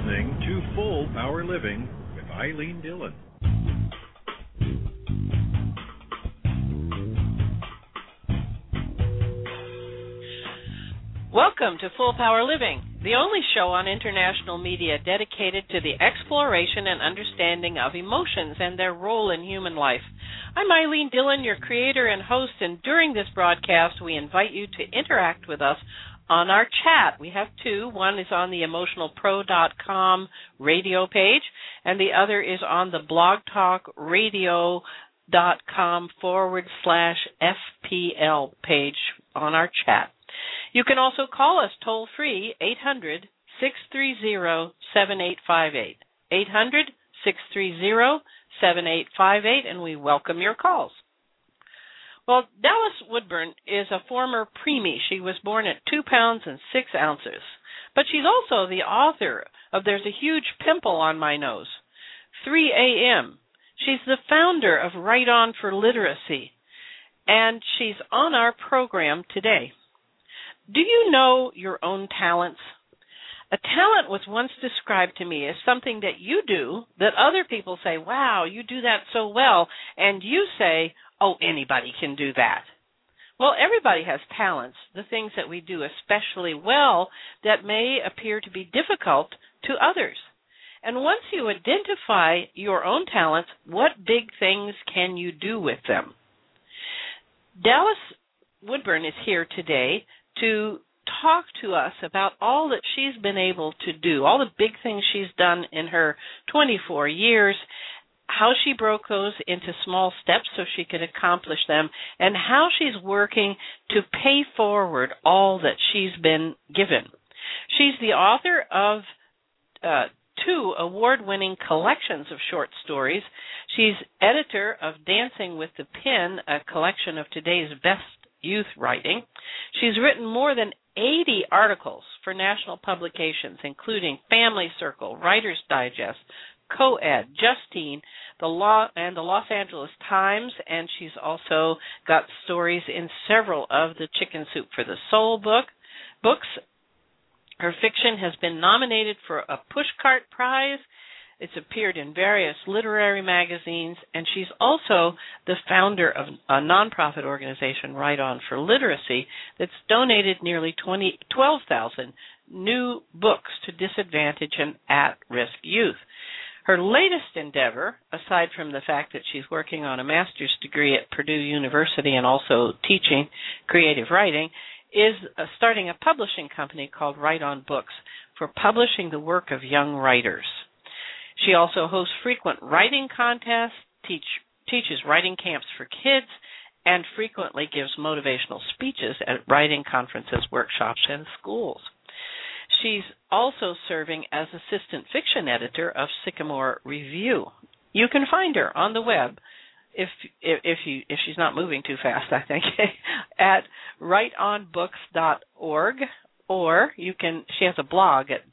listening to Full Power Living with Eileen Dillon. Welcome to Full Power Living, the only show on international media dedicated to the exploration and understanding of emotions and their role in human life. I'm Eileen Dillon, your creator and host, and during this broadcast, we invite you to interact with us on our chat. We have two. One is on the emotionalpro.com radio page, and the other is on the blogtalkradio.com/FPL page on our chat. You can also call us toll-free, 800-630-7858, 800-630-7858, and we welcome your calls. Well, Dallas Woodburn is a former preemie. She was born at 2 pounds and 6 ounces. But she's also the author of There's a Huge Pimple on My Nose, 3 a.m. She's the founder of Write On for Literacy, and she's on our program today. Do you know your own talents? A talent was once described to me as something that you do that other people say, wow, you do that so well, and you say, oh, anybody can do that. Well, everybody has talents, the things that we do especially well that may appear to be difficult to others. And once you identify your own talents, what big things can you do with them? Dallas Woodburn is here today to talk to us about all that she's been able to do, all the big things she's done in her 24 years, how she broke those into small steps so she could accomplish them, and how she's working to pay forward all that she's been given. She's the author of 2 award-winning collections of short stories. She's editor of Dancing with the Pen, a collection of today's best youth writing. She's written more than 80 articles for national publications, including Family Circle, Writer's Digest, Co-Ed, Justine, the Los Angeles Times, and she's also got stories in several of the Chicken Soup for the Soul books. Her fiction has been nominated for a Pushcart Prize. It's appeared in various literary magazines, and she's also the founder of a nonprofit organization, Write On for Literacy, that's donated nearly 12,000 new books to disadvantaged and at-risk youth. Her latest endeavor, aside from the fact that she's working on a master's degree at Purdue University and also teaching creative writing, is starting a publishing company called Write On Books for publishing the work of young writers. She also hosts frequent writing contests, teaches writing camps for kids, and frequently gives motivational speeches at writing conferences, workshops, and schools. She's also serving as assistant fiction editor of Sycamore Review. You can find her on the web, if she's not moving too fast, I think, at writeonbooks.org, or she has a blog at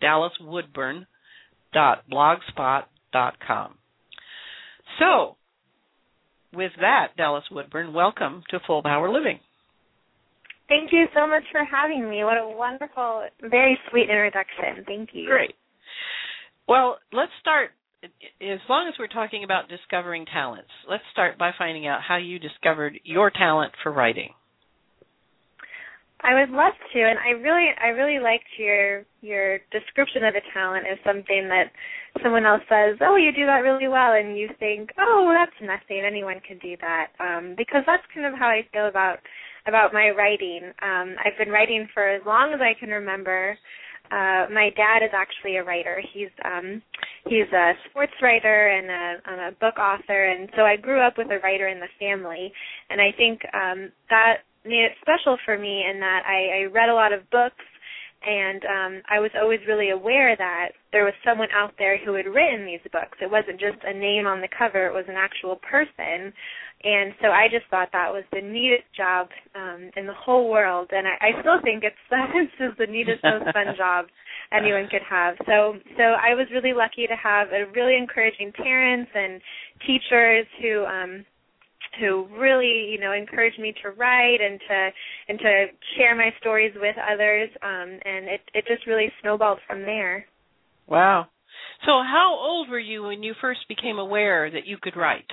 dallaswoodburn.blogspot.com. So, with that, Dallas Woodburn, welcome to Full Power Living. Thank you so much for having me. What a wonderful, very sweet introduction. Thank you. Great. Well, let's start, as long as we're talking about discovering talents, let's start by finding out how you discovered your talent for writing. I would love to, and I really liked your description of the talent as something that someone else says, oh, you do that really well, and you think, oh, well, that's nothing, anyone can do that, because that's kind of how I feel about my writing. I've been writing for as long as I can remember. My dad is actually a writer. He's a sports writer and a book author, and so I grew up with a writer in the family, and I think that made it special for me in that I read a lot of books, and I was always really aware that there was someone out there who had written these books. It wasn't just a name on the cover. It was an actual person. And so I just thought that was the neatest job in the whole world. And I still think it's just the neatest, most fun job anyone could have. So I was really lucky to have a really encouraging parents and teachers who really, encouraged me to write and to share my stories with others, and it just really snowballed from there. Wow. So how old were you when you first became aware that you could write?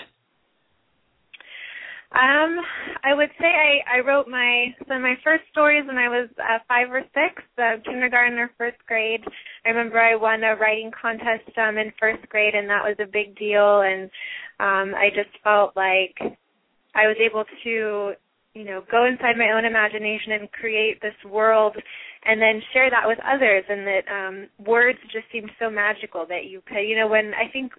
I would say I wrote my first stories when I was 5 or 6, kindergarten or first grade. I remember I won a writing contest in first grade, and that was a big deal. And I just felt like I was able to, go inside my own imagination and create this world, and then share that with others. And that words just seemed so magical that you could, when I think.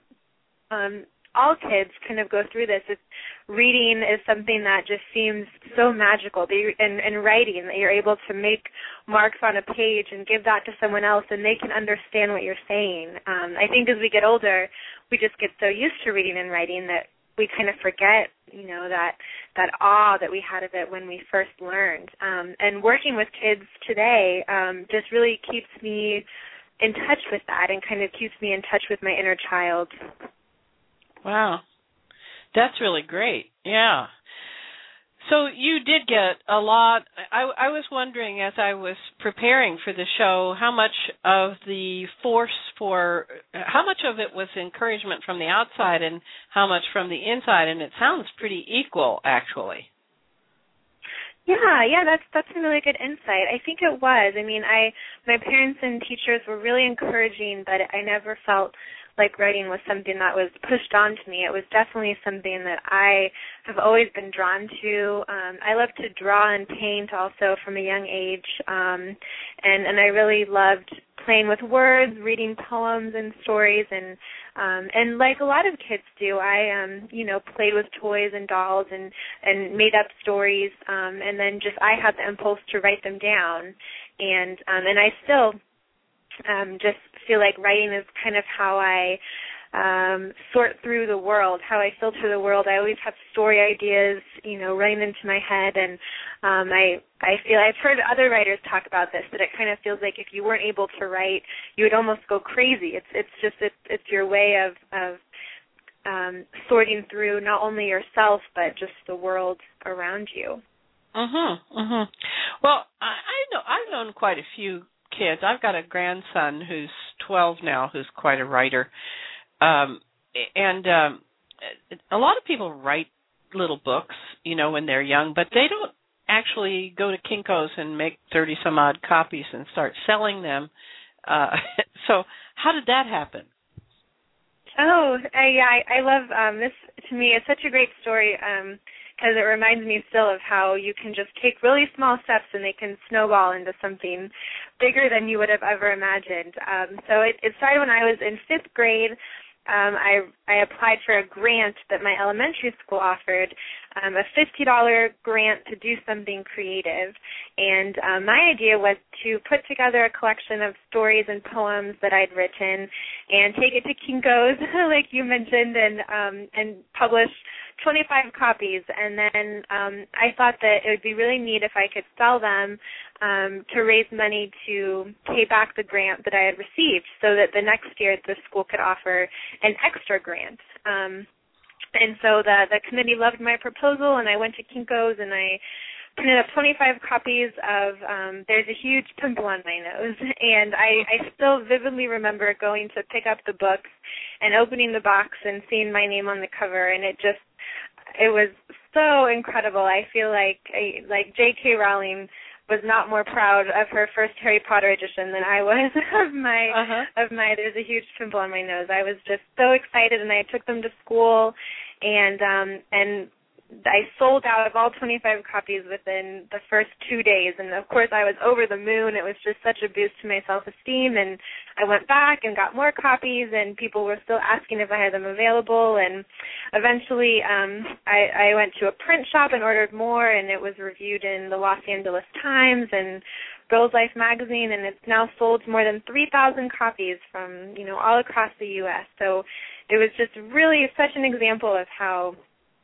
All kids kind of go through this. Reading is something that just seems so magical. And writing, that you're able to make marks on a page and give that to someone else, and they can understand what you're saying. I think as we get older, we just get so used to reading and writing that we kind of forget, that awe that we had of it when we first learned. And working with kids today just really keeps me in touch with that, and kind of keeps me in touch with my inner child. Wow. That's really great. Yeah. So you did get a lot. I was wondering, as I was preparing for the show, how much of the how much of it was encouragement from the outside and how much from the inside, and it sounds pretty equal, actually. Yeah, that's a really good insight. I think it was. I mean, my parents and teachers were really encouraging, but I never felt like writing was something that was pushed onto me. It was definitely something that I have always been drawn to. I love to draw and paint also from a young age, and I really loved playing with words, reading poems and stories, and like a lot of kids do, I played with toys and dolls and made up stories, and then I had the impulse to write them down, and I still just feel like writing is kind of how I sort through the world, how I filter the world. I always have story ideas, running into my head, and I feel I've heard other writers talk about this, that it kind of feels like if you weren't able to write, you would almost go crazy. It's your way of sorting through not only yourself but just the world around you. Well, I've known quite a few kids. I've got a grandson who's 12 now, who's quite a writer, and a lot of people write little books, when they're young, but they don't actually go to Kinko's and make 30-some-odd copies and start selling them. So how did that happen? Oh, I love this. To me, it's such a great story because it reminds me still of how you can just take really small steps and they can snowball into something bigger than you would have ever imagined. So it started when I was in 5th grade. I applied for a grant that my elementary school offered, a $50 grant to do something creative. And my idea was to put together a collection of stories and poems that I'd written and take it to Kinko's, like you mentioned, and publish 25 copies. And then I thought that it would be really neat if I could sell them to raise money to pay back the grant that I had received, so that the next year the school could offer an extra grant. And so the committee loved my proposal, and I went to Kinko's and I printed up 25 copies of There's a Huge Pimple on My Nose. And I still vividly remember going to pick up the books and opening the box and seeing my name on the cover, and it was so incredible. I feel like J.K. Rowling was not more proud of her first Harry Potter edition than I was of my There's a Huge Pimple on My Nose. I was just so excited, and I took them to school, and I sold out of all 25 copies within the first 2 days, and of course I was over the moon. It was just such a boost to my self-esteem, and I went back and got more copies, and people were still asking if I had them available, and eventually I went to a print shop and ordered more, and it was reviewed in the Los Angeles Times and Girls Life magazine, and it's now sold more than 3,000 copies from, all across the U.S. So it was just really such an example of how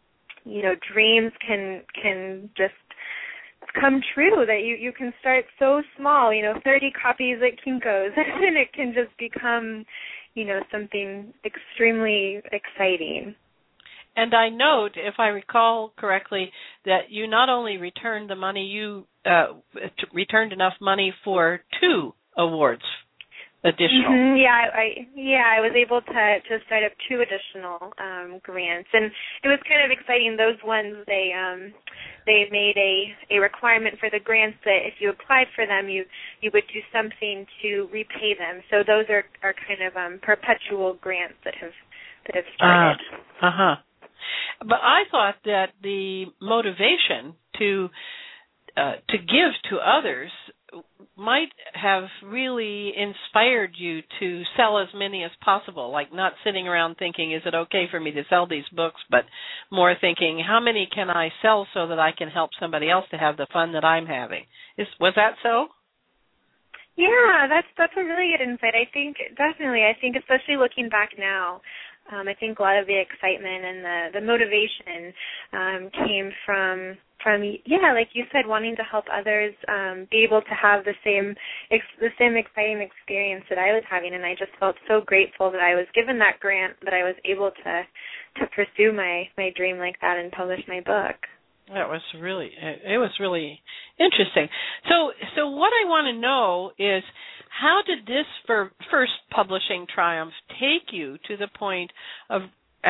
dreams can just come true, that you can start so small, 30 copies at Kinko's, and it can just become, something extremely exciting. And I note, if I recall correctly, that you not only returned the money, you returned enough money for 2 awards additional. I was able to start up 2 additional grants, and it was kind of exciting. Those ones they made a requirement for the grants that if you applied for them, you would do something to repay them. So those are kind of perpetual grants that have started. But I thought that the motivation to give to others might have really inspired you to sell as many as possible, like not sitting around thinking, is it okay for me to sell these books, but more thinking, how many can I sell so that I can help somebody else to have the fun that I'm having? Was that so? Yeah, that's a really good insight. I think especially looking back now, I think a lot of the excitement and the motivation came from like you said, wanting to help others be able to have the same exciting experience that I was having, and I just felt so grateful that I was given that grant, that I was able to pursue my dream like that and publish my book. It was really interesting. So what I want to know is, how did this first publishing triumph take you to the point of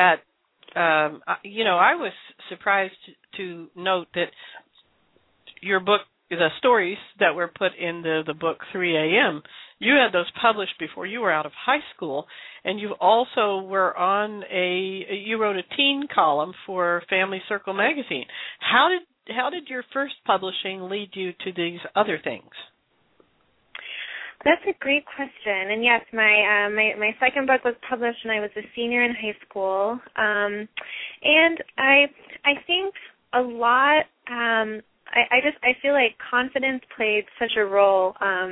I was surprised to note that your book, the stories that were put in the book 3 a.m., you had those published before you were out of high school, and you also you wrote a teen column for Family Circle magazine. How did your first publishing lead you to these other things? That's a great question. And yes, my second book was published when I was a senior in high school. And I think a lot I feel like confidence played such a role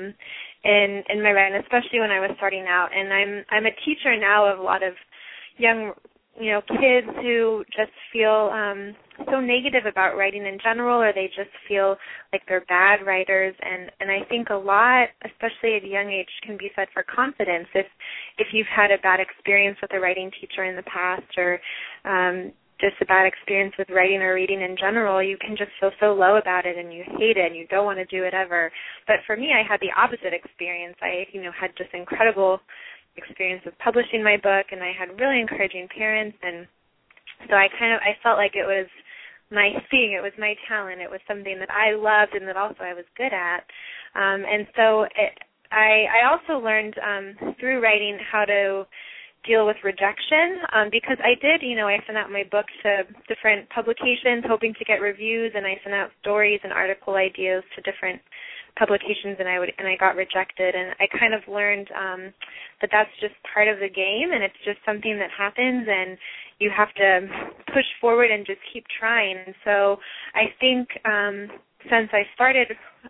in my writing, especially when I was starting out. And I'm a teacher now of a lot of young kids who just feel so negative about writing in general, or they just feel like they're bad writers. And I think a lot, especially at a young age, can be said for confidence. If you've had a bad experience with a writing teacher in the past, or just a bad experience with writing or reading in general, you can just feel so low about it and you hate it and you don't want to do it ever. But for me, I had the opposite experience. I had just incredible experience with publishing my book, and I had really encouraging parents, and so I felt like it was my thing, it was my talent, it was something that I loved and that also I was good at. And so I also learned through writing how to deal with rejection, because I did, I sent out my book to different publications hoping to get reviews, and I sent out stories and article ideas to different publications, and I got rejected. And I kind of learned that that's just part of the game, and it's just something that happens, and you have to push forward and just keep trying. And so I think since I started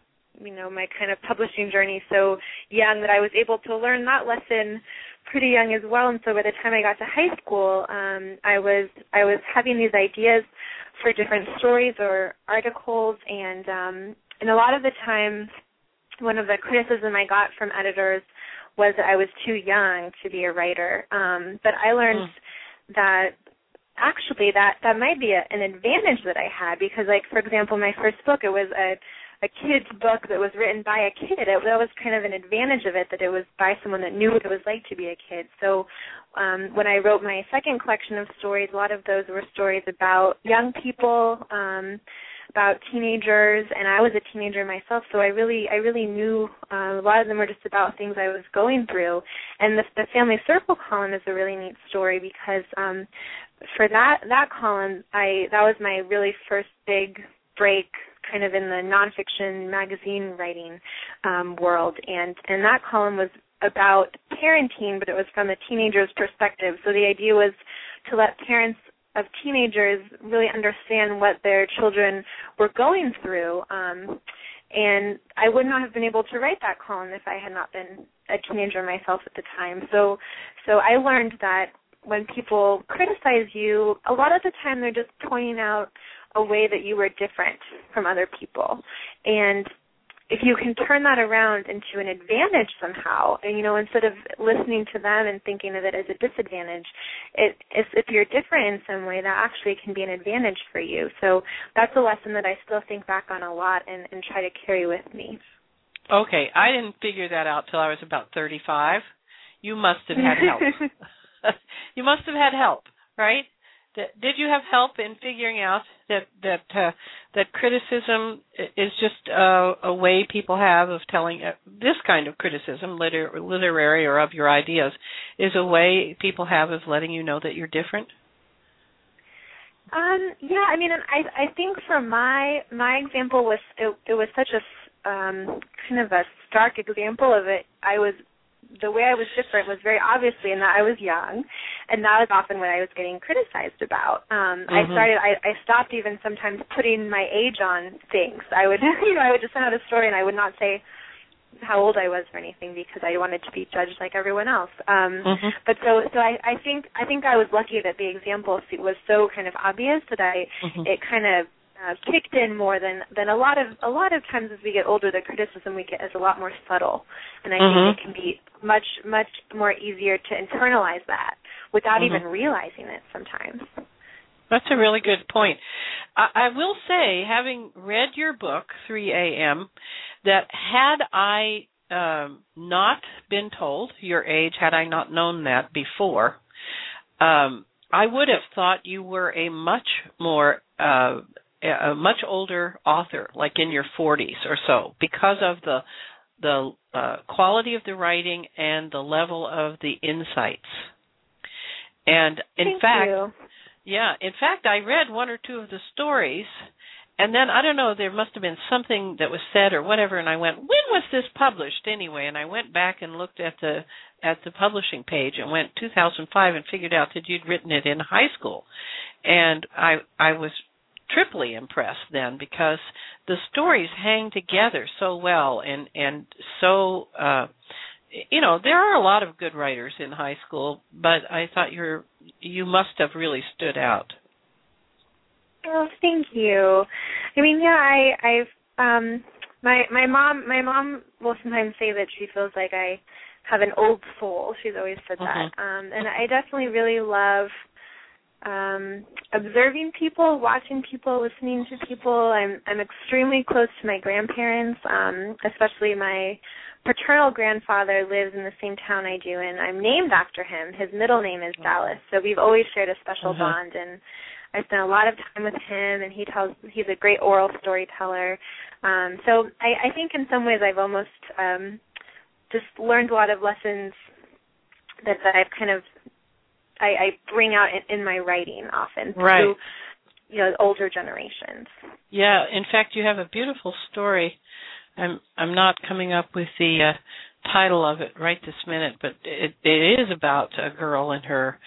my kind of publishing journey so young, that I was able to learn that lesson pretty young as well. And so by the time I got to high school, I was having these ideas for different stories or articles, and a lot of the time, one of the criticism I got from editors was that I was too young to be a writer. But I learned that actually that might be an advantage that I had, because, like, for example, my first book, it was a kid's book that was written by a kid. That was kind of an advantage of it, that it was by someone that knew what it was like to be a kid. So when I wrote my second collection of stories, a lot of those were stories about young people, about teenagers, and I was a teenager myself, so I really knew a lot of them were just about things I was going through. And the Family Circle column is a really neat story, because for that column, that was my really first big break kind of in the nonfiction magazine writing world. And that column was about parenting, but it was from a teenager's perspective. So the idea was to let parents of teenagers really understand what their children were going through. And I would not have been able to write that column if I had not been a teenager myself at the time. So I learned that when people criticize you, a lot of the time they're just pointing out a way that you were different from other people. And if you can turn that around into an advantage somehow, and, instead of listening to them and thinking of it as a disadvantage, if you're different in some way, that actually can be an advantage for you. So that's a lesson that I still think back on a lot and try to carry with me. Okay, I didn't figure that out till I was about 35. You must have had help. You must have had help, right? Did you have help in figuring out that criticism is just a way people have of telling this kind of criticism, literary or of your ideas, is a way people have of letting you know that you're different? Yeah, I mean, I think for my example was it was such a kind of a stark example of it. The way I was different was very obviously in that I was young, and that was often what I was getting criticized about. I stopped even sometimes putting my age on things. I would I would just send out a story and I would not say how old I was or anything because I wanted to be judged like everyone else. But so I think I was lucky that the example was so kind of obvious that it kind of kicked in more than a lot of times as we get older. The criticism we get is a lot more subtle, and I think it can be much more easier to internalize that without even realizing it sometimes. That's a really good point. I will say, having read your book, 3 a.m., that had I not been told your age, had I not known that before, I would have thought you were a much older author, like in your 40s or so, because of the quality of the writing and the level of the insights. And in fact, I read one or two of the stories, and then, I don't know, there must have been something that was said or whatever, and I went, when was this published anyway? And I went back and looked at the publishing page and went 2005 and figured out that you'd written it in high school. And I was triply impressed then because the stories hang together so well and so there are a lot of good writers in high school, but I thought you must have really stood out. Oh, thank you. I mean, yeah, my mom will sometimes say that she feels like I have an old soul. She's always said that. And I definitely really love observing people, watching people, listening to people. I'm extremely close to my grandparents, especially my paternal grandfather lives in the same town I do, and I'm named after him. His middle name is Dallas, so we've always shared a special bond, and I spent a lot of time with him, and he's a great oral storyteller. So I think in some ways I've almost just learned a lot of lessons that I've kind of I bring out in my writing often through older generations. Yeah, in fact, you have a beautiful story. I'm not coming up with the title of it right this minute, but it is about a girl and her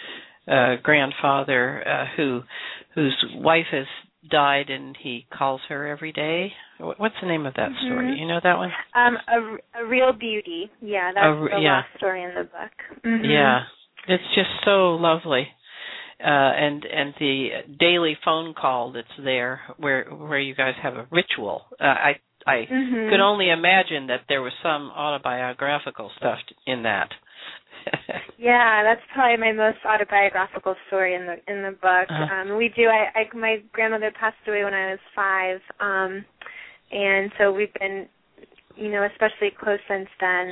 grandfather whose wife has died, and he calls her every day. What's the name of that story? You know that one? A Real Beauty. Yeah, that's the last story in the book. Yeah, it's just so lovely. And the daily phone call that's there where you guys have a ritual. I could only imagine that there was some autobiographical stuff in that. Yeah, that's probably my most autobiographical story in the book. We do. My grandmother passed away when I was 5, and so we've been, especially close since then.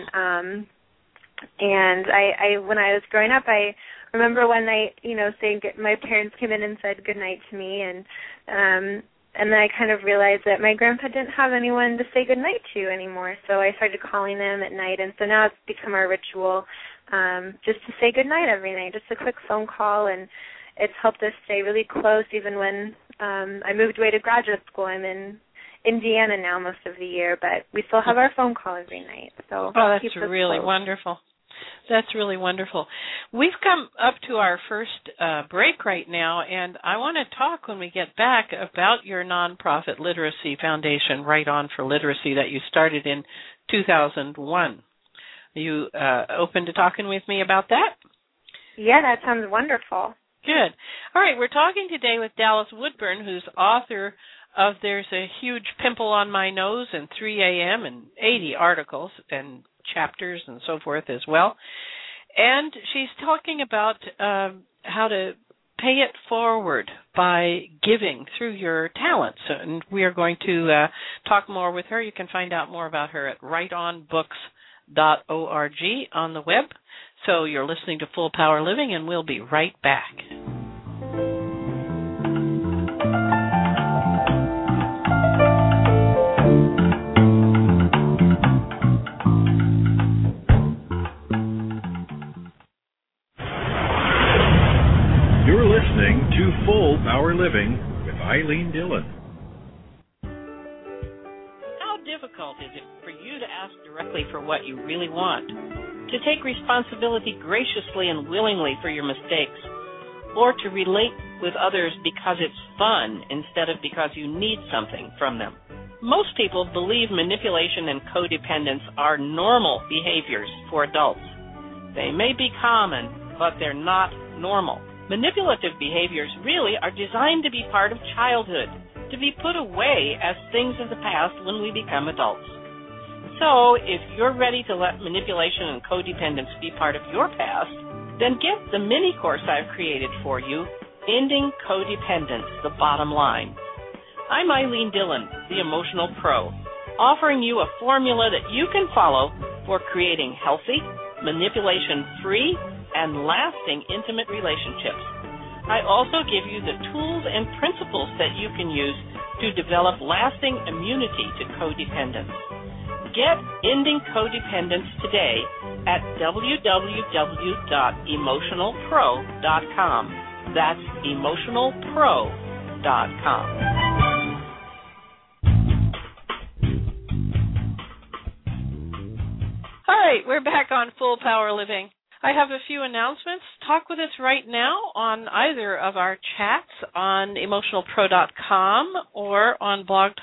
And I when I was growing up, I remember one night, saying my parents came in and said good night to me, and then I kind of realized that my grandpa didn't have anyone to say good night to anymore. So I started calling them at night, and so now it's become our ritual. Just to say good night every night, just a quick phone call, and it's helped us stay really close even when I moved away to graduate school. I'm in Indiana now most of the year, but we still have our phone call every night. So that's really wonderful. That's really wonderful. We've come up to our first break right now, and I want to talk when we get back about your nonprofit literacy foundation, Right On for Literacy, that you started in 2001. Are you open to talking with me about that? Yeah, that sounds wonderful. Good. All right, we're talking today with Dallas Woodburn, who's author of There's a Huge Pimple on My Nose and 3 a.m. and 80 articles and chapters and so forth as well. And she's talking about how to pay it forward by giving through your talents. And we are going to talk more with her. You can find out more about her at rightonbooks.org on the web. So you're listening to Full Power Living, and we'll be right back. You're listening to Full Power Living with Eileen Dillon. How difficult is it for you to ask directly for what you really want? To take responsibility graciously and willingly for your mistakes? Or to relate with others because it's fun instead of because you need something from them? Most people believe manipulation and codependence are normal behaviors for adults. They may be common, but they're not normal. Manipulative behaviors really are designed to be part of childhood, to be put away as things of the past when we become adults. So, if you're ready to let manipulation and codependence be part of your past, then get the mini course I've created for you, Ending Codependence, the Bottom Line. I'm Eileen Dillon, the Emotional Pro, offering you a formula that you can follow for creating healthy, manipulation-free, and lasting intimate relationships. I also give you the tools and principles that you can use to develop lasting immunity to codependence. Get Ending Codependence today at www.emotionalpro.com. That's emotionalpro.com. Hi, we're back on Full Power Living. I have a few announcements. Talk with us right now on either of our chats on emotionalpro.com or on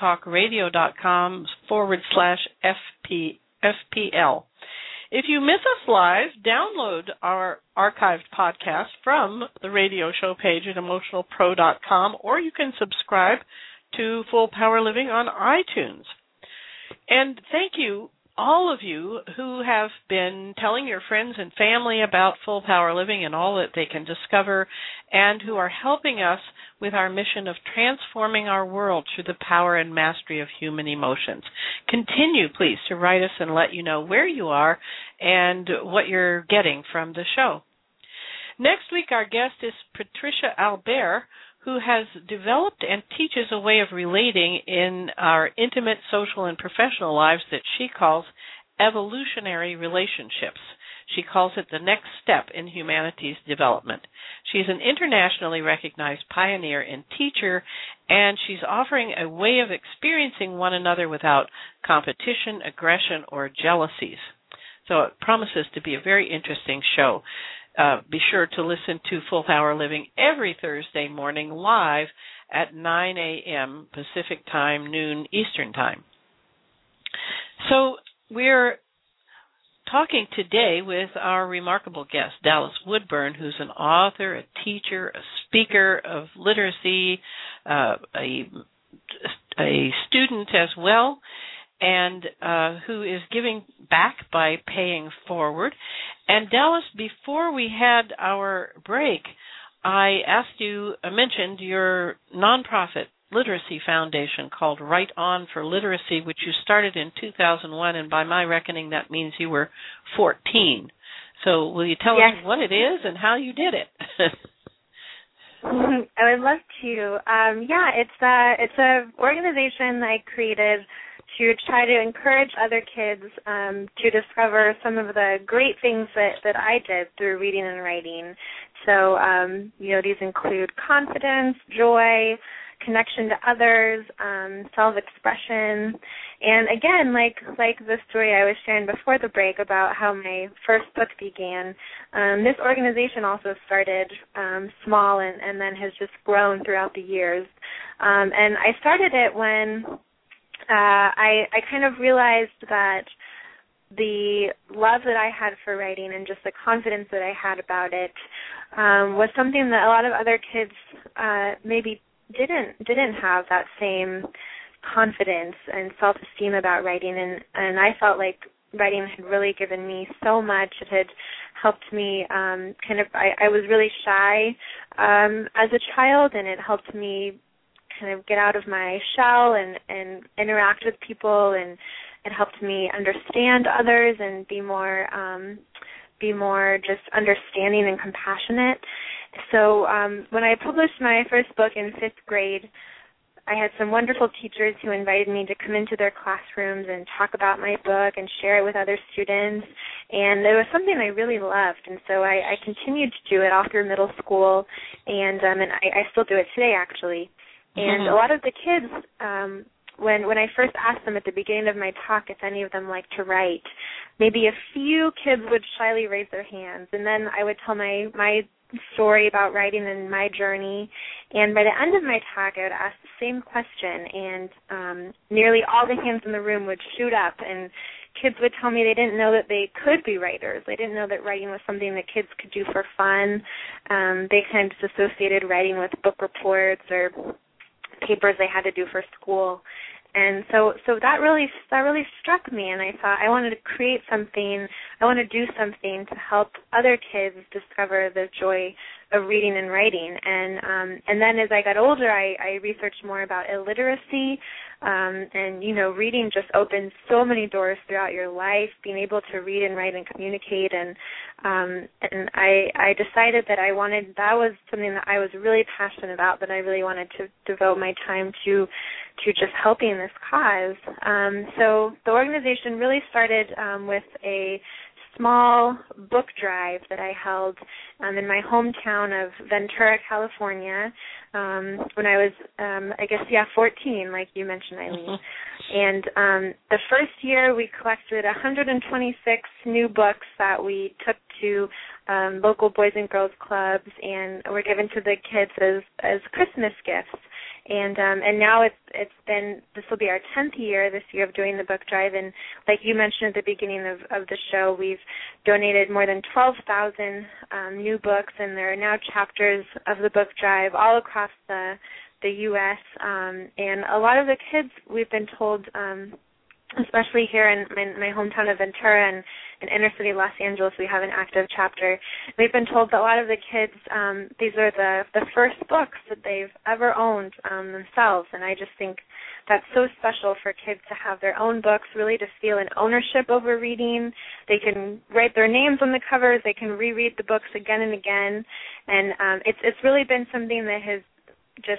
blogtalkradio.com/FPL. If you miss us live, download our archived podcast from the radio show page at emotionalpro.com, or you can subscribe to Full Power Living on iTunes. And thank you, all of you who have been telling your friends and family about Full Power Living and all that they can discover, and who are helping us with our mission of transforming our world through the power and mastery of human emotions. Continue, please, to write us and let you know where you are and what you're getting from the show. Next week, our guest is Patricia Albert, who has developed and teaches a way of relating in our intimate, social, and professional lives that she calls evolutionary relationships. She calls it the next step in humanity's development. She's an internationally recognized pioneer and teacher, and she's offering a way of experiencing one another without competition, aggression, or jealousies. So it promises to be a very interesting show. Be sure to listen to Full Power Living every Thursday morning live at 9 a.m. Pacific Time, noon Eastern Time. So we're talking today with our remarkable guest, Dallas Woodburn, who's an author, a teacher, a speaker of literacy, a student as well, and who is giving back by paying forward. And Dallas, before we had our break, I mentioned your nonprofit literacy foundation called Right On for Literacy, which you started in 2001, and by my reckoning that means you were 14. So will you tell us what it is and how you did it? I would love to. It's a organization I created to try to encourage other kids to discover some of the great things that I did through reading and writing. So, these include confidence, joy, connection to others, self-expression, and again, like the story I was sharing before the break about how my first book began, this organization also started small and then has just grown throughout the years. And I started it when I kind of realized that the love that I had for writing and just the confidence that I had about it was something that a lot of other kids maybe didn't have that same confidence and self-esteem about writing, and I felt like writing had really given me so much. It had helped me I was really shy as a child, and it helped me kind of get out of my shell and interact with people, and it helped me understand others and be more just understanding and compassionate. So when I published my first book in 5th grade, I had some wonderful teachers who invited me to come into their classrooms and talk about my book and share it with other students. And it was something I really loved. And so I continued to do it all through middle school, and I still do it today, actually. And a lot of the kids, when I first asked them at the beginning of my talk if any of them like to write, maybe a few kids would shyly raise their hands. And then I would tell my story about writing and my journey, and by the end of my talk I would ask the same question, and nearly all the hands in the room would shoot up, and kids would tell me they didn't know that they could be writers. They didn't know that writing was something that kids could do for fun. They kind of associated writing with book reports or papers they had to do for school. And so that really struck me, and I thought I wanted to create something, I want to do something to help other kids discover the joy of reading and writing. And then as I got older, I researched more about illiteracy, and, you know, reading just opens so many doors throughout your life, being able to read and write and communicate. And I decided that that was something that I was really passionate about, that I really wanted to devote my time to just helping this cause. So the organization really started with a small book drive that I held in my hometown of Ventura, California, when I was, 14, like you mentioned, Eileen. And the first year we collected 126 new books that we took to local Boys and Girls Clubs and were given to the kids as Christmas gifts. And now this will be our 10th year this year of doing the book drive, and like you mentioned at the beginning of the show, we've donated more than 12,000 new books, and there are now chapters of the book drive all across the U.S. And a lot of the kids, we've been told, especially here in my hometown of Ventura and in inner city Los Angeles, we have an active chapter. We've been told that a lot of the kids, these are the first books that they've ever owned themselves, and I just think that's so special for kids to have their own books, really to feel an ownership over reading. They can write their names on the covers. They can reread the books again and again, and it's really been something that has just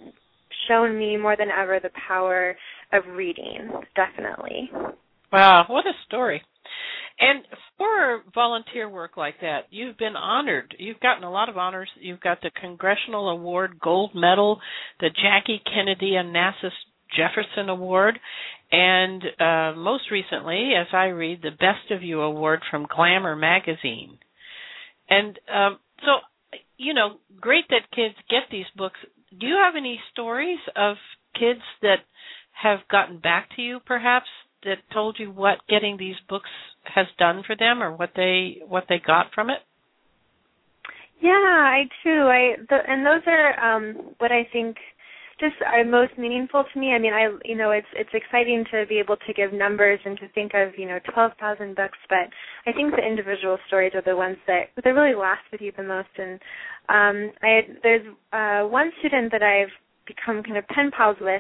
shown me more than ever the power of reading, definitely. Wow, what a story. And for volunteer work like that, you've been honored. You've gotten a lot of honors. You've got the Congressional Award Gold Medal, the Jackie Kennedy Onassis Jefferson Award, and most recently, as I read, the Best of You Award from Glamour magazine. And so, you know, great that kids get these books. Do you have any stories of kids that have gotten back to you, perhaps, that told you what getting these books has done for them, or what they got from it? Yeah, I do. And those are what I think just are most meaningful to me. I mean, it's exciting to be able to give numbers and to think of 12,000 books, but I think the individual stories are the ones that really last with you the most. And there's one student that I've become kind of pen pals with.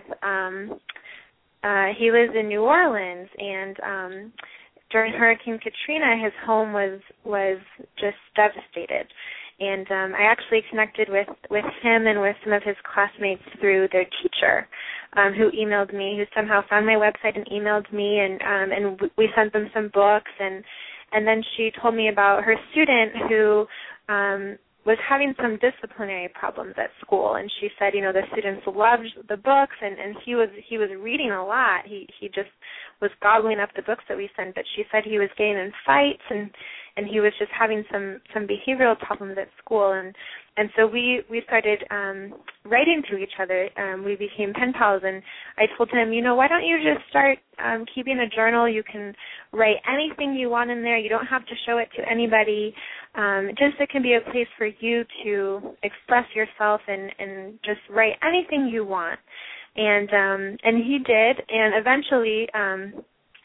He lives in New Orleans, and during Hurricane Katrina, his home was just devastated. And I actually connected with him and with some of his classmates through their teacher, who emailed me, who somehow found my website and emailed me, and we sent them some books. And then she told me about her student who was having some disciplinary problems at school, and she said, the students loved the books, and he was reading a lot. He just was gobbling up the books that we sent, but she said he was getting in fights, and he was just having some behavioral problems at school, and so we started writing to each other. We became pen pals, and I told him, why don't you just start keeping a journal? You can write anything you want in there. You don't have to show it to anybody. Just it can be a place for you to express yourself and just write anything you want. And he did, and eventually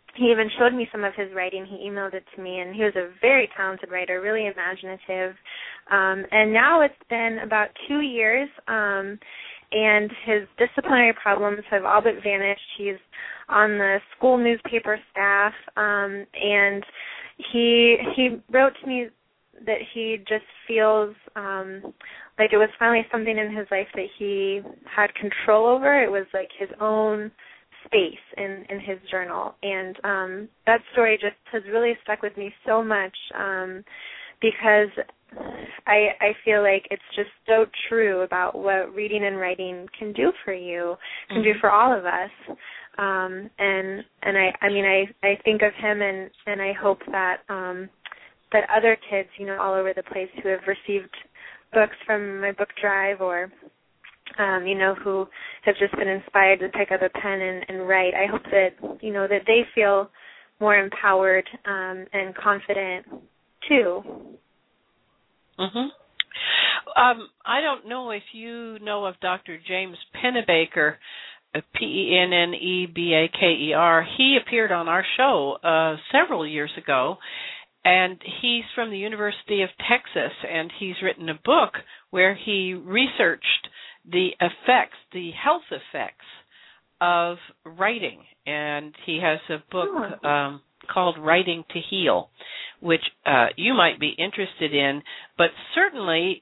he even showed me some of his writing. He emailed it to me, and he was a very talented writer, really imaginative. And now it's been about 2 years, and his disciplinary problems have all but vanished. He's on the school newspaper staff, and he wrote to me that he just feels like it was finally something in his life that he had control over. It was like his own space in his journal, and that story just has really stuck with me so much, because I feel like it's just so true about what reading and writing can do for you, can do for all of us. And I think of him, and I hope that that other kids, all over the place who have received books from my book drive, or who have just been inspired to pick up a pen and write. I hope that, that they feel more empowered and confident too. I don't know if you know of Dr. James Pennebaker, Pennebaker. He appeared on our show several years ago, and he's from the University of Texas, and he's written a book where he researched the health effects of writing, and he has a book called Writing to Heal, which you might be interested in. But certainly,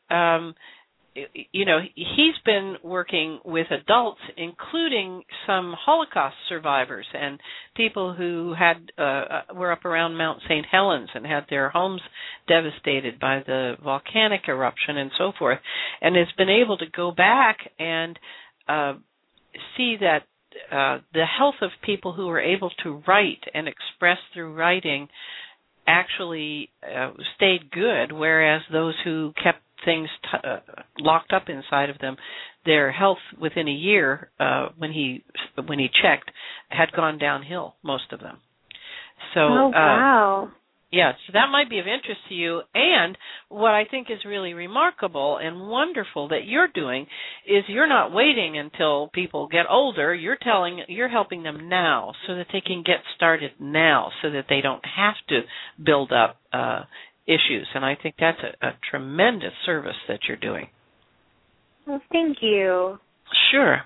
he's been working with adults, including some Holocaust survivors and people who were up around Mount St. Helens and had their homes devastated by the volcanic eruption and so forth, and has been able to go back and see that the health of people who were able to write and express through writing actually stayed good, whereas those who kept things locked up inside of them, their health within a year, when he checked, had gone downhill, most of them. So, wow. Yeah, so that might be of interest to you. And what I think is really remarkable and wonderful that you're doing is you're not waiting until people get older. You're helping them now so that they can get started now, so that they don't have to build up issues. And I think that's a tremendous service that you're doing. Well, thank you. Sure.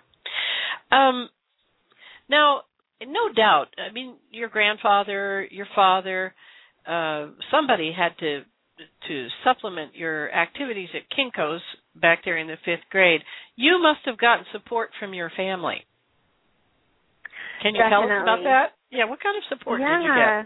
Now, no doubt, I mean, your grandfather, your father, somebody had to supplement your activities at Kinko's back there in the 5th grade. You must have gotten support from your family. Can you tell us about that? Yeah, what kind of support did you get?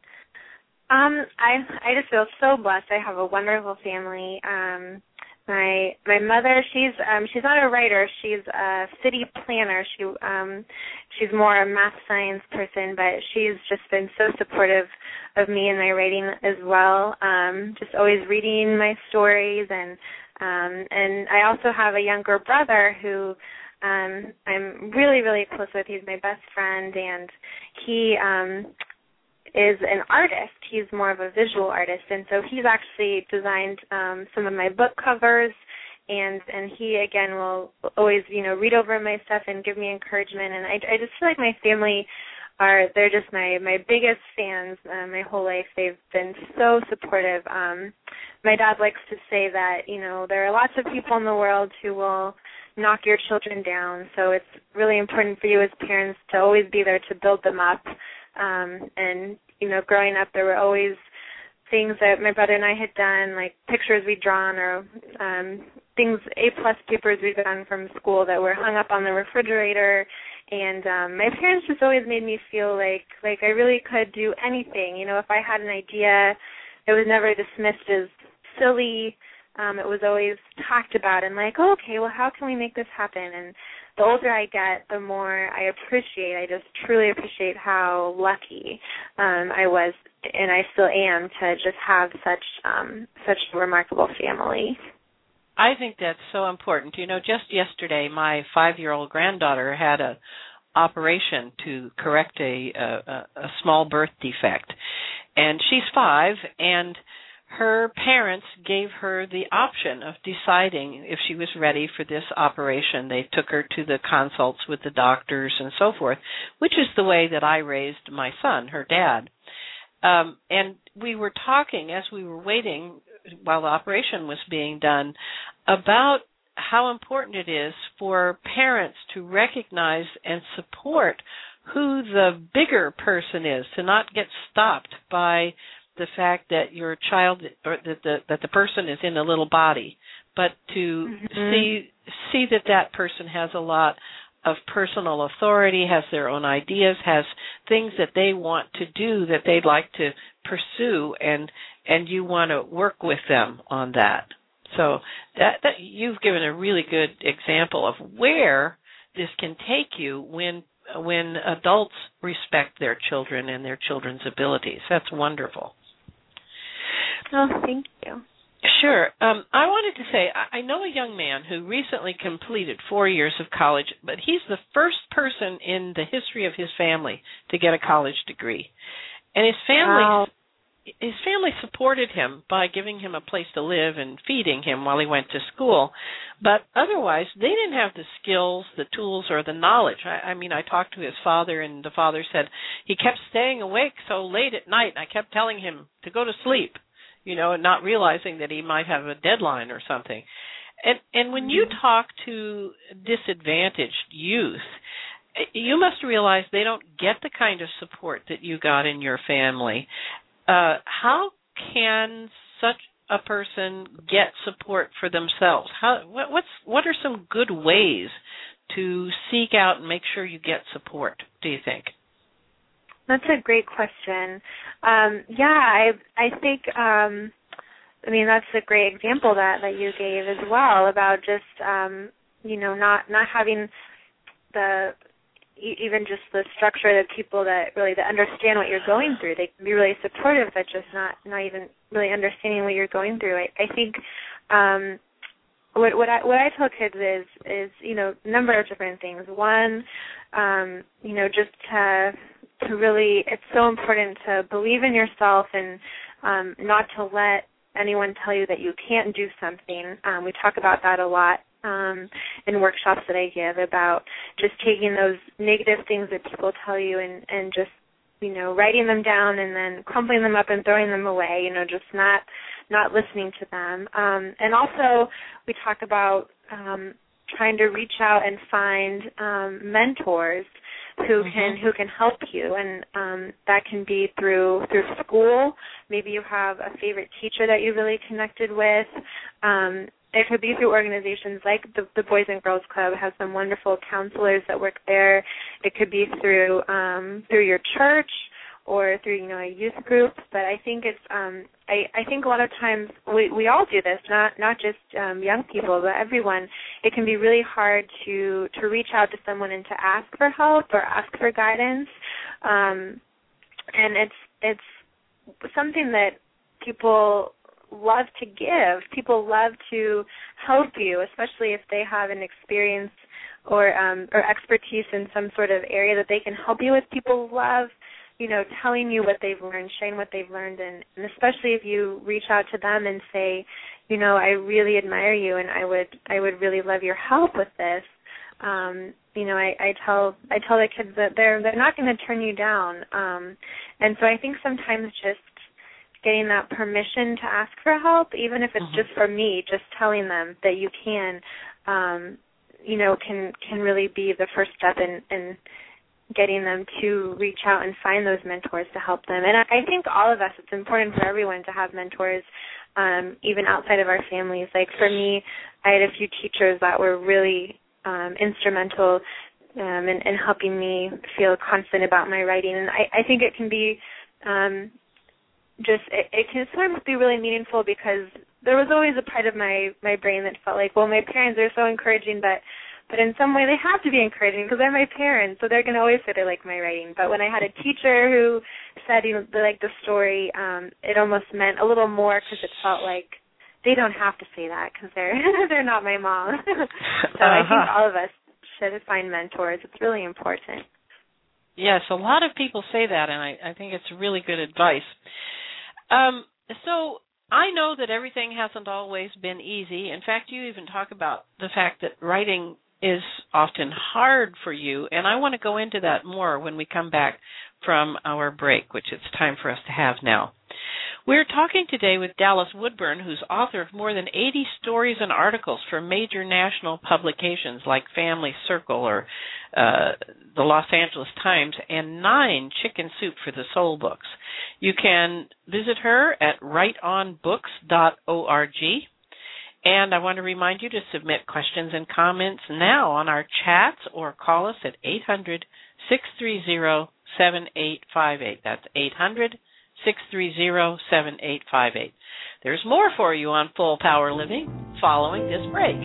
I just feel so blessed. I have a wonderful family. My mother, she's not a writer. She's a city planner. She's more a math science person, but she's just been so supportive of me and my writing as well. Just always reading my stories, and I also have a younger brother who I'm really, really close with. He's my best friend, and he is an artist. He's more of a visual artist, and so he's actually designed some of my book covers, and he, again, will always, read over my stuff and give me encouragement, and I just feel like my family they're just my biggest fans my whole life. They've been so supportive. My dad likes to say that, there are lots of people in the world who will knock your children down, so it's really important for you as parents to always be there to build them up. And, growing up, there were always things that my brother and I had done, like pictures we'd drawn, or things, A-plus papers we'd done from school that were hung up on the refrigerator. And my parents just always made me feel like I really could do anything. If I had an idea, it was never dismissed as silly. It was always talked about and like, oh, okay, well, how can we make this happen? And the older I get, the more I just truly appreciate how lucky I was, and I still am, to just have such a remarkable family. I think that's so important. Just yesterday, my 5-year-old granddaughter had an operation to correct a small birth defect, and she's 5, and her parents gave her the option of deciding if she was ready for this operation. They took her to the consults with the doctors and so forth, which is the way that I raised my son, her dad. And we were talking as we were waiting while the operation was being done about how important it is for parents to recognize and support who the bigger person is, to not get stopped by the fact that your child or that the person is in a little body, but to see that person has a lot of personal authority, has their own ideas, has things that they want to do that they'd like to pursue, and you want to work with them on that. So that you've given a really good example of where this can take you when adults respect their children and their children's abilities. That's wonderful. Oh, thank you. Sure. I wanted to say, I know a young man who recently completed 4 years of college, but he's the first person in the history of his family to get a college degree. And his family supported him by giving him a place to live and feeding him while he went to school. But otherwise, they didn't have the skills, the tools, or the knowledge. I mean, I talked to his father, and the father said he kept staying awake so late at night, and I kept telling him to go to sleep, and not realizing that he might have a deadline or something. And when you talk to disadvantaged youth, you must realize they don't get the kind of support that you got in your family. How can such a person get support for themselves? What are some good ways to seek out and make sure you get support, do you think? That's a great question. I think, that's a great example that you gave as well about just, not having even just the structure of people that understand what you're going through. They can be really supportive, but just not even really understanding what you're going through. I think what I tell kids is a number of different things. One, just to really, it's so important to believe in yourself and not to let anyone tell you that you can't do something. We talk about that a lot in workshops that I give, about just taking those negative things that people tell you and just, writing them down and then crumpling them up and throwing them away, just not listening to them. And also we talk about trying to reach out and find mentors who can help you, and that can be through school. Maybe you have a favorite teacher that you really connected with. It could be through organizations like the Boys and Girls Club has some wonderful counselors that work there. It could be through your church or through a youth group. But I think it's I think a lot of times we all do this, not just young people, but everyone. It can be really hard to reach out to someone and to ask for help or ask for guidance, and it's something that people love to give. People love to help you, especially if they have an experience or expertise in some sort of area that they can help you with. People love, telling you what they've learned, sharing what they've learned, and especially if you reach out to them and say, I really admire you, and I would really love your help with this. I tell the kids that they're not going to turn you down, and so I think sometimes just getting that permission to ask for help, even if it's just for me, just telling them that you can really be the first step in getting them to reach out and find those mentors to help them. And I think all of us, it's important for everyone to have mentors, even outside of our families. Like for me, I had a few teachers that were really instrumental in helping me feel confident about my writing. And I think it can be it can sometimes be really meaningful, because there was always a part of my brain that felt like, well, my parents are so encouraging, but in some way they have to be encouraging because they're my parents, so they're going to always say they like my writing. But when I had a teacher who said they liked the story, it almost meant a little more, because it felt like they don't have to say that because they're not my mom. So I think all of us should find mentors. It's really important. Yes, a lot of people say that, and I think it's really good advice. So I know that everything hasn't always been easy. In fact, you even talk about the fact that writing is often hard for you, and I want to go into that more when we come back from our break, which it's time for us to have now. We're talking today with Dallas Woodburn, who's author of more than 80 stories and articles for major national publications like Family Circle or the Los Angeles Times, and 9 Chicken Soup for the Soul books. You can visit her at writeonbooks.org. And I want to remind you to submit questions and comments now on our chats or call us at 800-630-7858. That's 800-630-7858. There's more for you on Full Power Living following this break.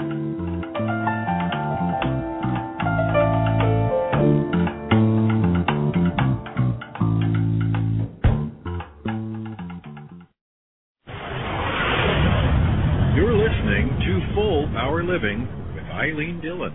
You're listening to Full Power Living with Eileen Dillon.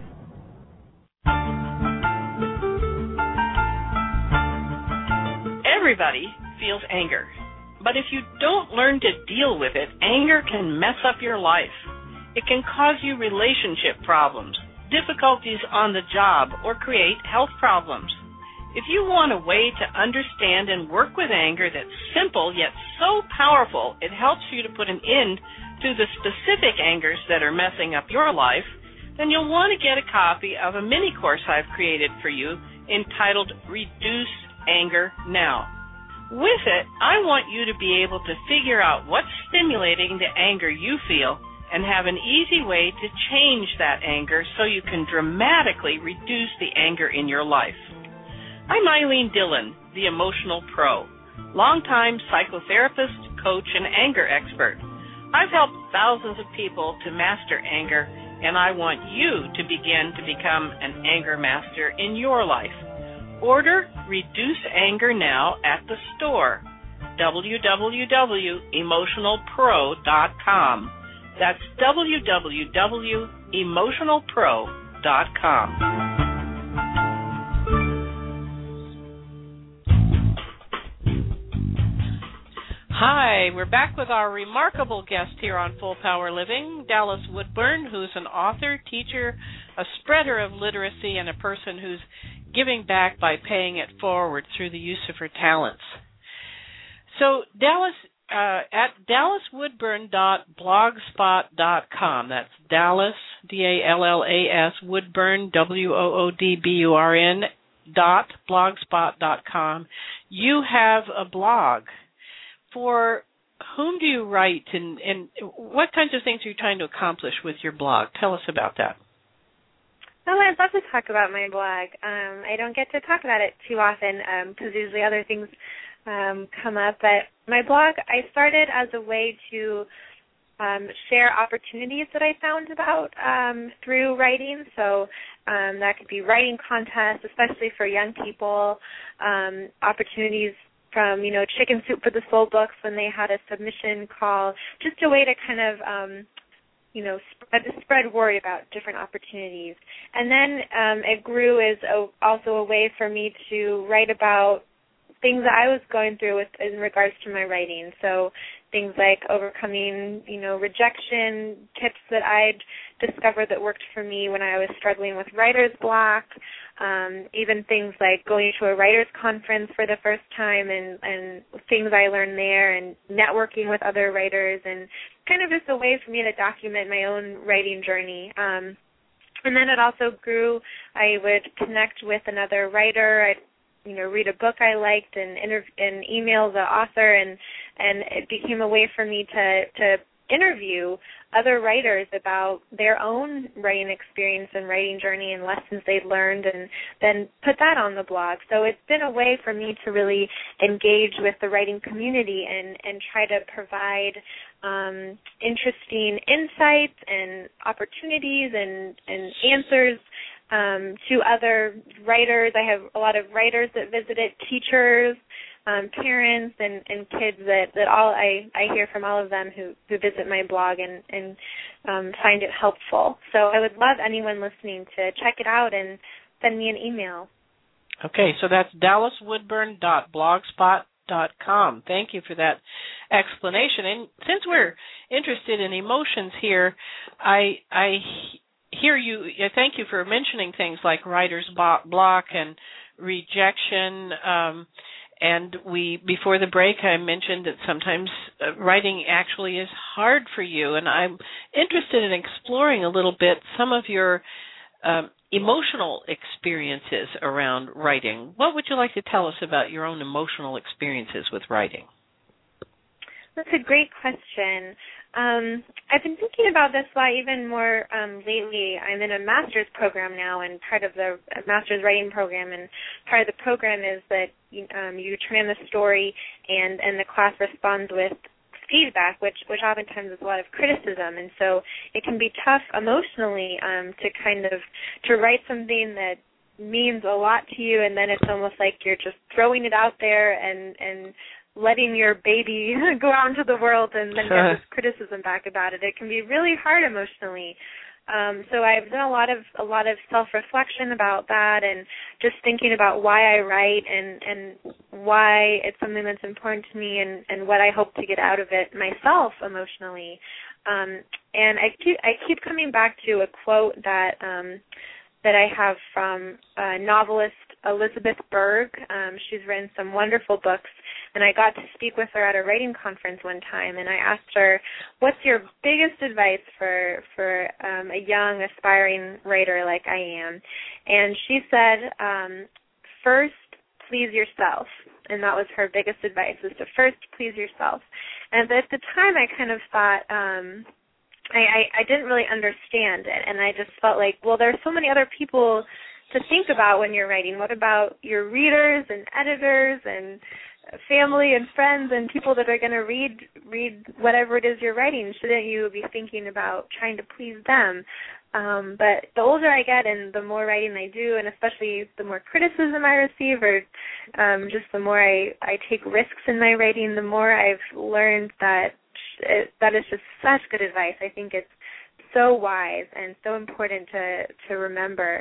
Everybody feels anger, but if you don't learn to deal with it, anger can mess up your life. It can cause you relationship problems, difficulties on the job, or create health problems. If you want a way to understand and work with anger that's simple yet so powerful it helps you to put an end to the specific angers that are messing up your life, then you'll want to get a copy of a mini course I've created for you entitled Reduce Anger Now. With it, I want you to be able to figure out what's stimulating the anger you feel and have an easy way to change that anger so you can dramatically reduce the anger in your life. I'm Eileen Dillon, the Emotional Pro, longtime psychotherapist, coach, and anger expert. I've helped thousands of people to master anger, and I want you to begin to become an anger master in your life. Order Reduce Anger Now at the store, www.emotionalpro.com. That's www.emotionalpro.com. Hi, we're back with our remarkable guest here on Full Power Living, Dallas Woodburn, who's an author, teacher, a spreader of literacy, and a person who's giving back by paying it forward through the use of her talents. So Dallas, at dallaswoodburn.blogspot.com, that's Dallas, D-A-L-L-A-S, Woodburn, W-O-O-D-B-U-R-N, .blogspot.com, you have a blog. For whom do you write, and what kinds of things are you trying to accomplish with your blog? Tell us about that. Oh, I'd love to talk about my blog. I don't get to talk about it too often because usually other things come up. But my blog, I started as a way to share opportunities that I found about through writing. So that could be writing contests, especially for young people, opportunities from, Chicken Soup for the Soul books when they had a submission call, just a way to kind of, spread word about different opportunities. And then it grew as also a way for me to write about things that I was going through in regards to my writing. So things like overcoming, rejection, tips that I'd discovered that worked for me when I was struggling with writer's block, even things like going to a writer's conference for the first time and things I learned there, and networking with other writers, and kind of just a way for me to document my own writing journey. And then it also grew. I would connect with another writer. I'd read a book I liked and email the author, and it became a way for me to interview other writers about their own writing experience and writing journey and lessons they'd learned, and then put that on the blog. So it's been a way for me to really engage with the writing community and try to provide interesting insights and opportunities and answers to other writers. I have a lot of writers that visited, teachers, parents, and kids that all I hear from all of them who visit my blog and find it helpful. So I would love anyone listening to check it out and send me an email. Okay, so that's dallaswoodburn.blogspot.com. www.emotionalhealth.com. Thank you for that explanation. And since we're interested in emotions here, I hear you. Thank you for mentioning things like writer's block and rejection. And before the break, I mentioned that sometimes writing actually is hard for you. And I'm interested in exploring a little bit some of your emotional experiences around writing. What would you like to tell us about your own emotional experiences with writing? That's a great question. I've been thinking about this a lot even more lately. I'm in a master's program now, and part of the master's writing program, and part of the program is that you turn in the story, and the class responds with feedback, which oftentimes is a lot of criticism, and so it can be tough emotionally to write something that means a lot to you, and then it's almost like you're just throwing it out there and letting your baby go out into the world and then get this criticism back about it. It can be really hard emotionally. So I've done a lot of self-reflection about that, and just thinking about why I write and why it's something that's important to me, and what I hope to get out of it myself emotionally. And I keep coming back to a quote that I have from novelist Elizabeth Berg. She's written some wonderful books, and I got to speak with her at a writing conference one time, and I asked her, what's your biggest advice for a young, aspiring writer like I am? And she said, first, please yourself. And that was her biggest advice, was to first please yourself. And at the time, I kind of thought, I didn't really understand it, and I just felt like, well, there's so many other people to think about when you're writing. What about your readers and editors and family and friends and people that are going to read whatever it is you're writing? Shouldn't you be thinking about trying to please them? But the older I get and the more writing I do, and especially the more criticism I receive, or just the more I take risks in my writing, the more I've learned that is just such good advice. I think it's so wise and so important to remember.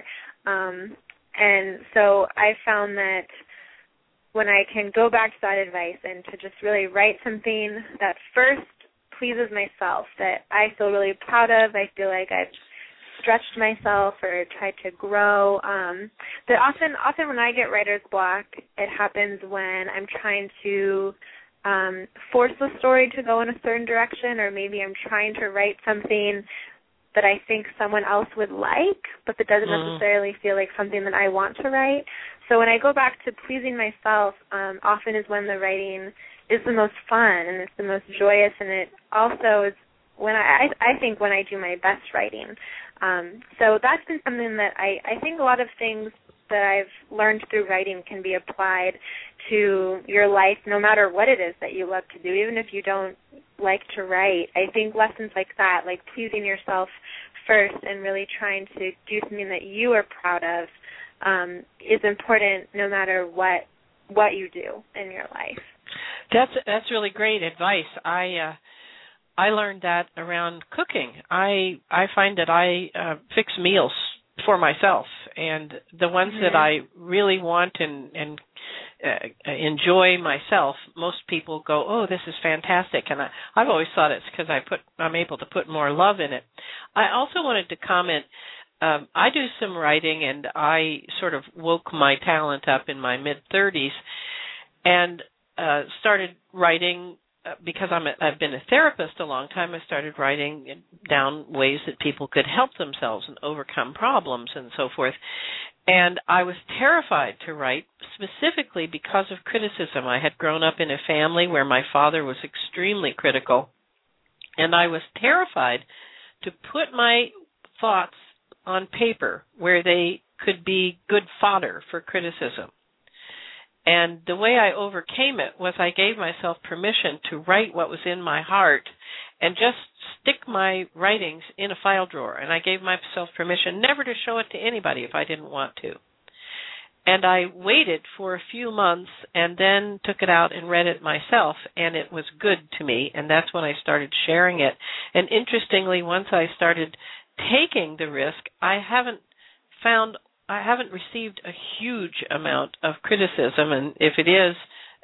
And so I found that when I can go back to that advice and to just really write something that first pleases myself, that I feel really proud of, I feel like I've stretched myself or tried to grow. That often when I get writer's block, it happens when I'm trying to force the story to go in a certain direction, or maybe I'm trying to write something that I think someone else would like, but that doesn't necessarily feel like something that I want to write. So when I go back to pleasing myself, often is when the writing is the most fun and it's the most joyous, and it also is when I think when I do my best writing. So that's been something that I think a lot of things that I've learned through writing can be applied to your life, no matter what it is that you love to do, even if you don't like to write. I think lessons like that, like pleasing yourself first and really trying to do something that you are proud of, is important no matter what you do in your life. That's really great advice. I learned that around cooking. I find that I fix meals for myself, and the ones that I really want and enjoy myself, most people go, oh, this is fantastic, and I've always thought it's because I'm able to put more love in it. I also wanted to comment, I do some writing, and I sort of woke my talent up in my mid-30s and started writing. Because I've been a therapist a long time, I started writing down ways that people could help themselves and overcome problems and so forth. And I was terrified to write, specifically because of criticism. I had grown up in a family where my father was extremely critical, and I was terrified to put my thoughts on paper where they could be good fodder for criticism. And the way I overcame it was I gave myself permission to write what was in my heart and just stick my writings in a file drawer. And I gave myself permission never to show it to anybody if I didn't want to. And I waited for a few months and then took it out and read it myself, and it was good to me. And that's when I started sharing it. And interestingly, once I started taking the risk, I haven't received a huge amount of criticism, and if it is,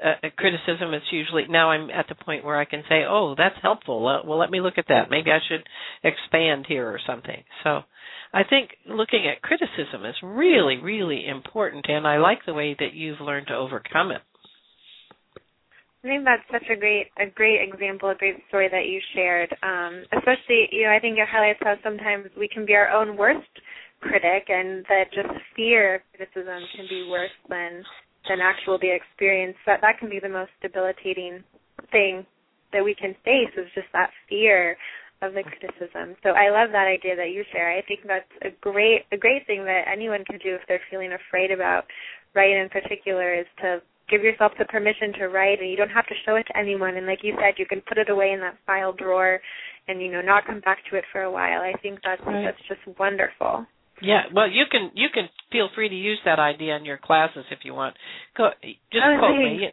criticism, it's usually, now I'm at the point where I can say, oh, that's helpful. Well, let me look at that. Maybe I should expand here or something. So I think looking at criticism is really, really important, and I like the way that you've learned to overcome it. I think that's such a great example, a great story that you shared. Especially, I think it highlights how sometimes we can be our own worst critic, and that just fear of criticism can be worse than actual the experience. That can be the most debilitating thing that we can face, is just that fear of the criticism. So I love that idea that you share. I think that's a great thing that anyone can do if they're feeling afraid about writing in particular, is to give yourself the permission to write, and you don't have to show it to anyone. And like you said, you can put it away in that file drawer and, not come back to it for a while. I think that's just wonderful. Yeah, well, you can feel free to use that idea in your classes if you want. Quote me.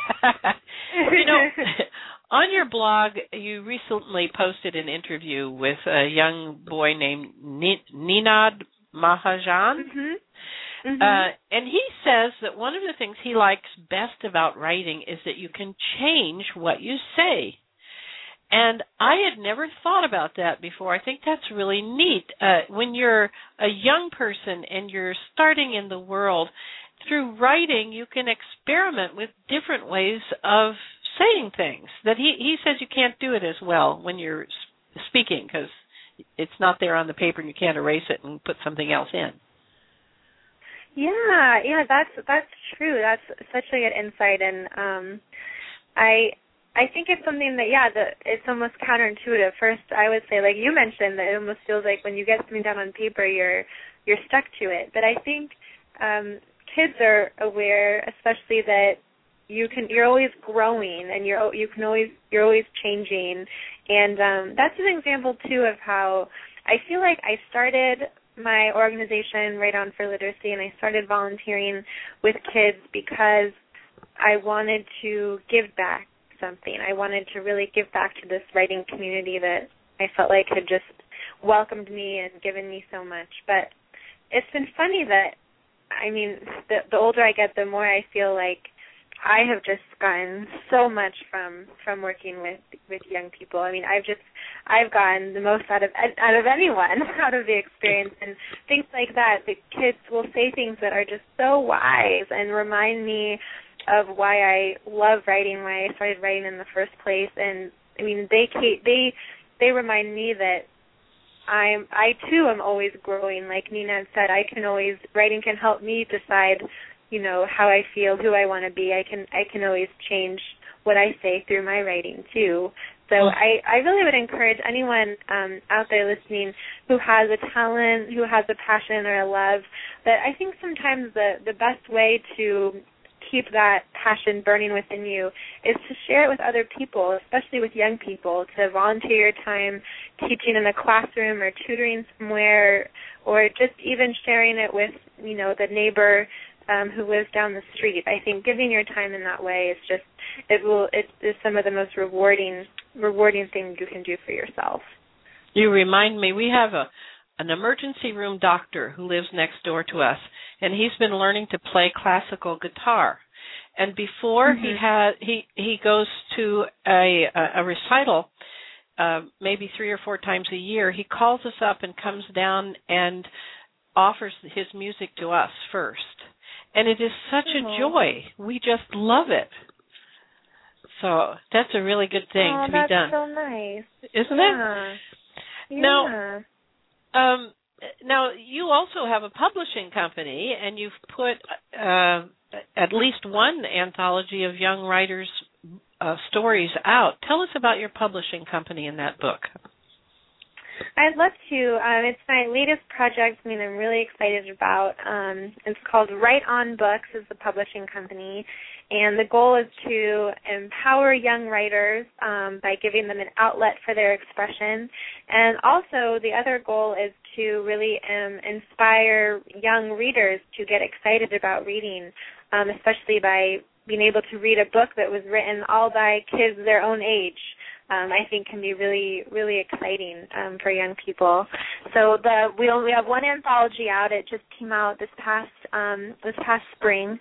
On your blog, you recently posted an interview with a young boy named Ninad Mahajan. Mm-hmm. Mm-hmm. And he says that one of the things he likes best about writing is that you can change what you say. And I had never thought about that before. I think that's really neat. When you're a young person and you're starting in the world, through writing you can experiment with different ways of saying things. That he says you can't do it as well when you're speaking, because it's not there on the paper and you can't erase it and put something else in. Yeah, that's true. That's such a good insight, and I think it's something that it's almost counterintuitive. First, I would say, like you mentioned, that it almost feels like when you get something down on paper, you're stuck to it. But I think kids are aware, especially that you're always growing, and you're always changing, and that's an example too of how I feel like I started my organization, Write On for Literacy, and I started volunteering with kids because I wanted to give back something. I wanted to really give back to this writing community that I felt like had just welcomed me and given me so much. But it's been funny that, the older I get, the more I feel like I have just gotten so much from working with young people. I've gotten the most out of anyone out of the experience, and things like that. The kids will say things that are just so wise and remind me of why I love writing, why I started writing in the first place. And they remind me that I too am always growing. Like Nina said, writing can help me decide, how I feel, who I want to be. I can always change what I say through my writing too. So I really would encourage anyone out there listening who has a talent, who has a passion or a love, that I think sometimes the best way to keep that passion burning within you is to share it with other people, especially with young people, to volunteer your time teaching in a classroom or tutoring somewhere, or just even sharing it with, the neighbor who lives down the street. I think giving your time in that way is it's some of the most rewarding things you can do for yourself. You remind me, we have an emergency room doctor who lives next door to us, and he's been learning to play classical guitar. And before he goes to a recital, maybe 3 or 4 times a year, he calls us up and comes down and offers his music to us first. And it is such a joy. We just love it. So that's a really good thing to be done. That's so nice. Isn't it? Yeah. Now, you also have a publishing company, and you've put at least one anthology of young writers' stories out. Tell us about your publishing company in that book. I'd love to. It's my latest project, I'm really excited about. It's called Write On Books, is the publishing company, and the goal is to empower young writers by giving them an outlet for their expression. And also the other goal is to really inspire young readers to get excited about reading, especially by being able to read a book that was written all by kids their own age. I think can be really, really exciting for young people. So we have one anthology out. It just came out this past spring,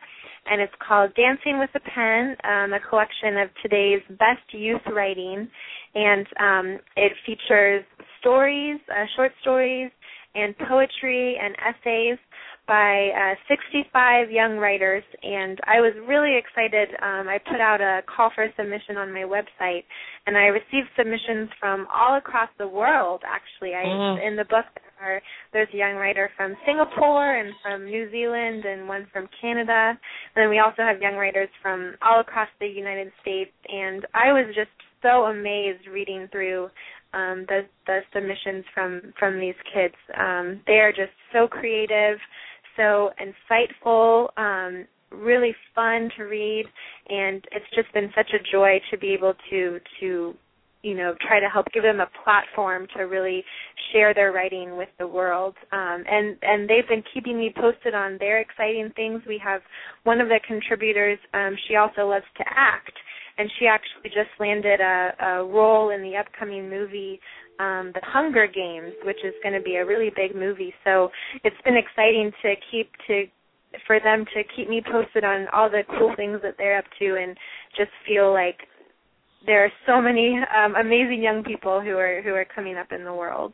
and it's called Dancing with a Pen, a collection of today's best youth writing, and it features stories, short stories, and poetry and essays by 65 young writers, and I was really excited. I put out a call for submission on my website, and I received submissions from all across the world, actually. In the book, there's a young writer from Singapore and from New Zealand and one from Canada, and then we also have young writers from all across the United States, and I was just so amazed reading through the submissions from these kids. They are just so creative, so insightful, really fun to read, and it's just been such a joy to be able to try to help give them a platform to really share their writing with the world. And they've been keeping me posted on their exciting things. We have one of the contributors, she also loves to act, and she actually just landed a role in the upcoming movie, The Hunger Games, which is going to be a really big movie. So it's been exciting for them to keep me posted on all the cool things that they're up to, and just feel like there are so many amazing young people who are coming up in the world.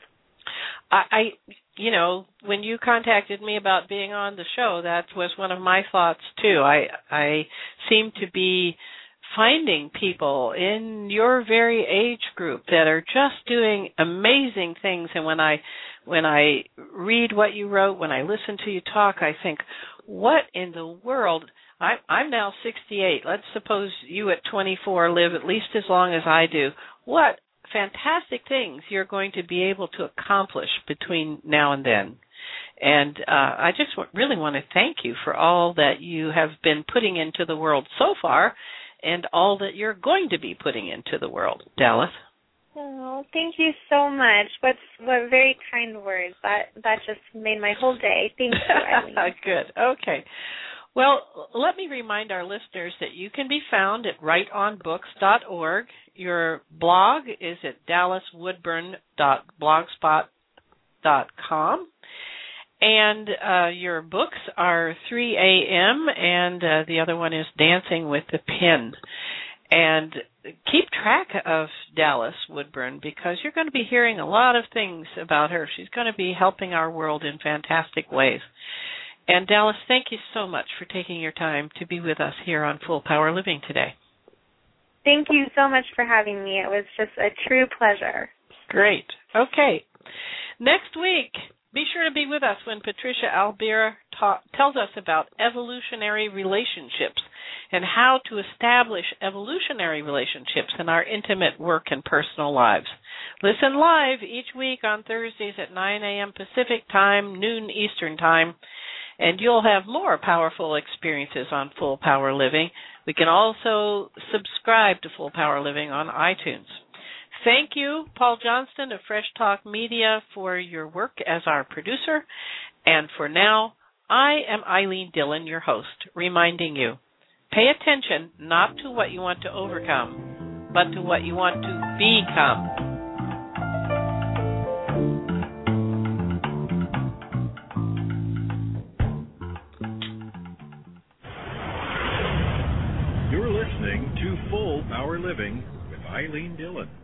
When you contacted me about being on the show, that was one of my thoughts too. I seem to be finding people in your very age group that are just doing amazing things, and when I read what you wrote, when I listen to you talk, I think, what in the world? I'm now 68. Let's suppose you at 24 live at least as long as I do. What fantastic things you're going to be able to accomplish between now and then. And I just really want to thank you for all that you have been putting into the world so far, and all that you're going to be putting into the world, Dallas. Oh, thank you so much. What very kind words. That just made my whole day. Thank you, Eileen. Good. Okay. Well, let me remind our listeners that you can be found at writeonbooks.org. Your blog is at dallaswoodburn.blogspot.com. And your books are 3 a.m. and the other one is Dancing with the Pen. And keep track of Dallas Woodburn, because you're going to be hearing a lot of things about her. She's going to be helping our world in fantastic ways. And Dallas, thank you so much for taking your time to be with us here on Full Power Living today. Thank you so much for having me. It was just a true pleasure. Great. Okay. Next week, be sure to be with us when Patricia Albira tells us about evolutionary relationships and how to establish evolutionary relationships in our intimate work and personal lives. Listen live each week on Thursdays at 9 a.m. Pacific Time, noon Eastern Time, and you'll have more powerful experiences on Full Power Living. We can also subscribe to Full Power Living on iTunes. Thank you, Paul Johnston of Fresh Talk Media, for your work as our producer. And for now, I am Eileen Dillon, your host, reminding you, pay attention not to what you want to overcome, but to what you want to become. You're listening to Full Power Living with Eileen Dillon.